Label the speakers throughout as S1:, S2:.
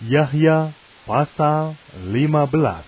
S1: Yahya pasal 15.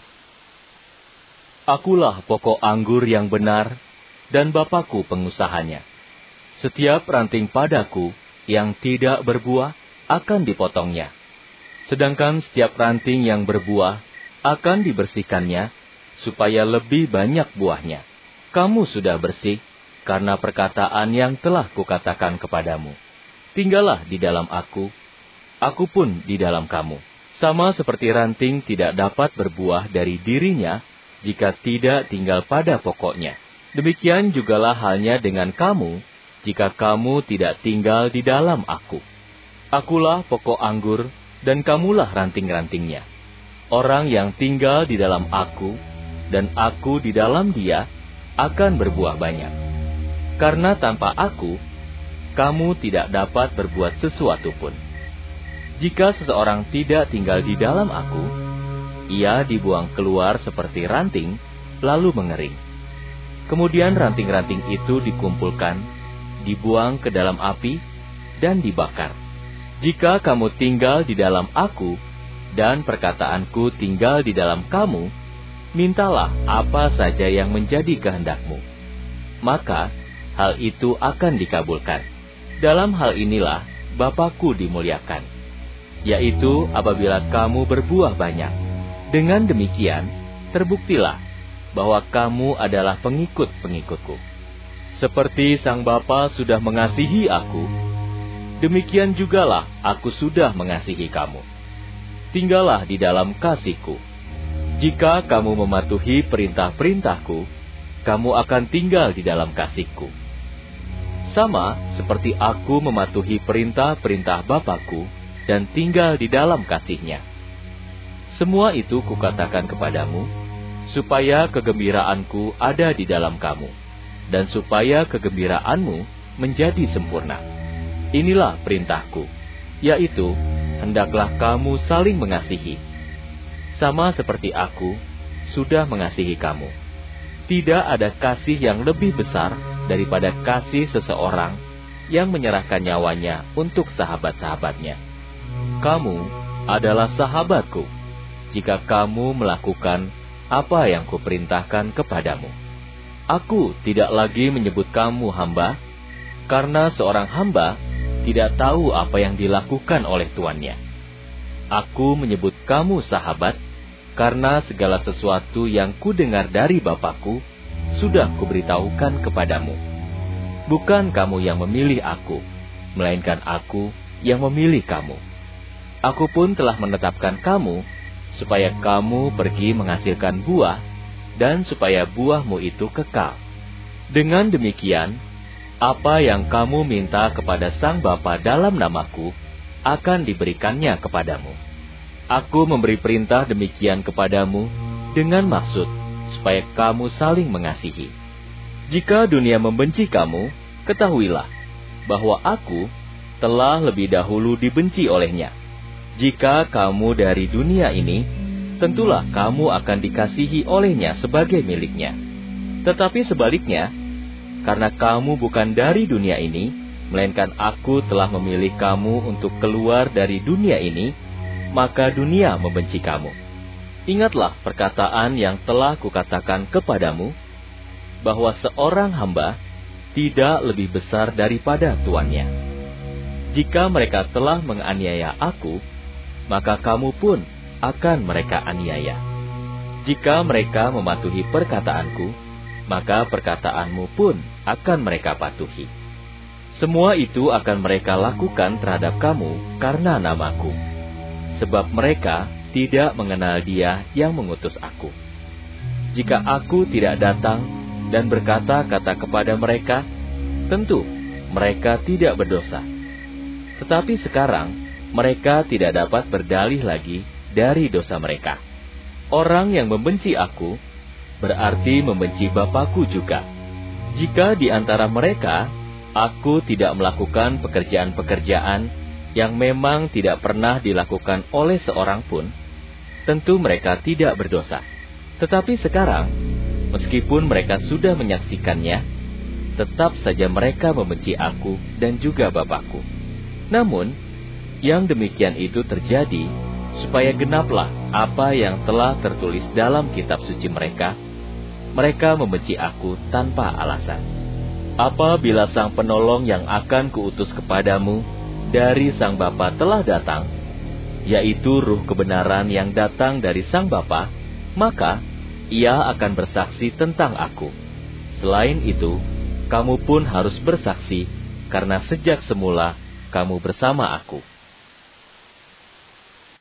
S2: Akulah pokok anggur yang benar, dan Bapakku pengusahanya. Setiap ranting padaku yang tidak berbuah akan dipotongnya. Sedangkan setiap ranting yang berbuah akan dibersihkannya, supaya lebih banyak buahnya. Kamu sudah bersih, karena perkataan yang telah kukatakan kepadamu. Tinggallah di dalam aku pun di dalam kamu. Sama seperti ranting tidak dapat berbuah dari dirinya, jika tidak tinggal pada pokoknya. Demikian jugalah halnya dengan kamu, jika kamu tidak tinggal di dalam aku. Akulah pokok anggur, dan kamulah ranting-rantingnya. Orang yang tinggal di dalam aku, dan aku di dalam dia, akan berbuah banyak. Karena tanpa aku, kamu tidak dapat berbuat sesuatu pun. Jika seseorang tidak tinggal di dalam aku, ia dibuang keluar seperti ranting, lalu mengering. Kemudian ranting-ranting itu dikumpulkan, dibuang ke dalam api, dan dibakar. Jika kamu tinggal di dalam aku, dan perkataanku tinggal di dalam kamu, mintalah apa saja yang menjadi kehendakmu. Maka hal itu akan dikabulkan. Dalam hal inilah Bapakku dimuliakan, yaitu apabila kamu berbuah banyak. Dengan demikian, terbuktilah bahwa kamu adalah pengikut-pengikutku. Seperti Sang Bapa sudah mengasihi aku, demikian jugalah aku sudah mengasihi kamu. Tinggallah di dalam kasih-Ku. Jika kamu mematuhi perintah-perintah-Ku, kamu akan tinggal di dalam kasih-Ku. Sama seperti aku mematuhi perintah-perintah Bapakku dan tinggal di dalam kasih-Nya. Semua itu kukatakan kepadamu, supaya kegembiraanku ada di dalam kamu, dan supaya kegembiraanmu menjadi sempurna. Inilah perintahku, yaitu hendaklah kamu saling mengasihi. Sama seperti aku sudah mengasihi kamu. Tidak ada kasih yang lebih besar daripada kasih seseorang yang menyerahkan nyawanya untuk sahabat-sahabatnya. Kamu adalah sahabatku, jika kamu melakukan apa yang kuperintahkan kepadamu. Aku tidak lagi menyebut kamu hamba, karena seorang hamba tidak tahu apa yang dilakukan oleh tuannya. Aku menyebut kamu sahabat, karena segala sesuatu yang kudengar dari Bapakku sudah kuberitahukan kepadamu. Bukan kamu yang memilih aku, melainkan aku yang memilih kamu. Aku pun telah menetapkan kamu, supaya kamu pergi menghasilkan buah, dan supaya buahmu itu kekal. Dengan demikian, apa yang kamu minta kepada Sang Bapa dalam namaku, akan diberikannya kepadamu. Aku memberi perintah demikian kepadamu, dengan maksud, supaya kamu saling mengasihi. Jika dunia membenci kamu, ketahuilah, bahwa aku telah lebih dahulu dibenci olehnya. Jika kamu dari dunia ini, tentulah kamu akan dikasihi olehnya sebagai miliknya. Tetapi sebaliknya, karena kamu bukan dari dunia ini, melainkan aku telah memilih kamu untuk keluar dari dunia ini, maka dunia membenci kamu. Ingatlah perkataan yang telah kukatakan kepadamu, bahwa seorang hamba tidak lebih besar daripada tuannya. Jika mereka telah menganiaya aku, maka kamu pun akan mereka aniaya. Jika mereka mematuhi perkataanku, maka perkataanmu pun akan mereka patuhi. Semua itu akan mereka lakukan terhadap kamu karena namaku, sebab mereka tidak mengenal Dia yang mengutus aku. Jika aku tidak datang dan berkata-kata kepada mereka, tentu mereka tidak berdosa. Tetapi sekarang mereka tidak dapat berdalih lagi dari dosa mereka. Orang yang membenci aku, berarti membenci Bapakku juga. Jika di antara mereka, aku tidak melakukan pekerjaan-pekerjaan yang memang tidak pernah dilakukan oleh seorang pun, tentu mereka tidak berdosa. Tetapi sekarang, meskipun mereka sudah menyaksikannya, tetap saja mereka membenci aku dan juga Bapakku. Namun, yang demikian itu terjadi supaya genaplah apa yang telah tertulis dalam kitab suci mereka. Mereka membenci aku tanpa alasan. Apabila Sang Penolong yang akan kuutus kepadamu dari Sang Bapa telah datang, yaitu Ruh kebenaran yang datang dari Sang Bapa, maka Ia akan bersaksi tentang aku. Selain itu, kamu pun harus bersaksi, karena sejak semula kamu bersama aku.